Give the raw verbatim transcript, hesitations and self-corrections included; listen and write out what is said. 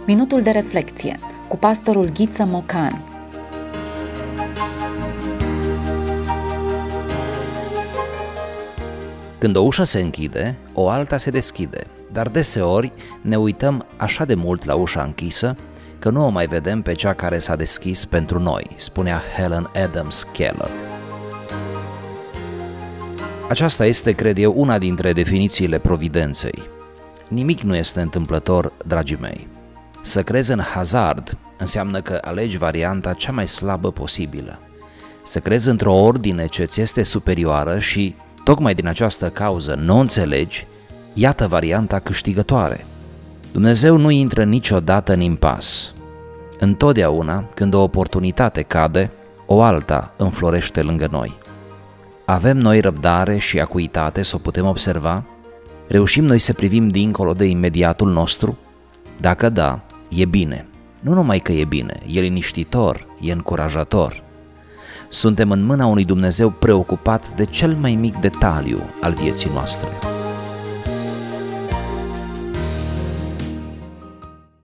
Minutul de reflecție cu pastorul Ghiță Mocan. Când o ușă se închide, o alta se deschide, dar deseori ne uităm așa de mult la ușa închisă că nu o mai vedem pe cea care s-a deschis pentru noi, spunea Helen Adams Keller. Aceasta este, cred eu, una dintre definițiile providenței. Nimic nu este întâmplător, dragii mei. Să crezi în hazard înseamnă că alegi varianta cea mai slabă posibilă. Să crezi într-o ordine ce ți este superioară și, tocmai din această cauză, nu înțelegi, iată varianta câștigătoare. Dumnezeu nu intră niciodată în impas. Întotdeauna, când o oportunitate cade, o alta înflorește lângă noi. Avem noi răbdare și acuitate să o putem observa? Reușim noi să privim dincolo de imediatul nostru? Dacă da, e bine. Nu numai că e bine, e liniștitor, e încurajator. Suntem în mâna unui Dumnezeu preocupat de cel mai mic detaliu al vieții noastre.